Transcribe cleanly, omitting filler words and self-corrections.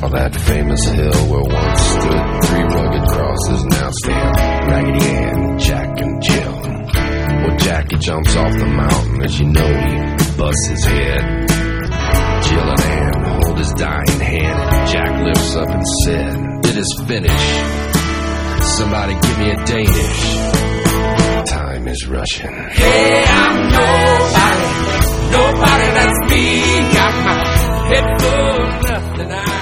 top of that famous hill where once stood three rugged crosses, now stand Raggedy Ann, Jack, and Jill. Well, Jackie jumps off the mountain, as you know, he busts his head. Jill and Ann hold his dying hand, and Jack lifts up and said, "It is finished. Somebody give me a Danish. Time is rushing." Hey, I'm nobody, that's me. Got my head full of nothing.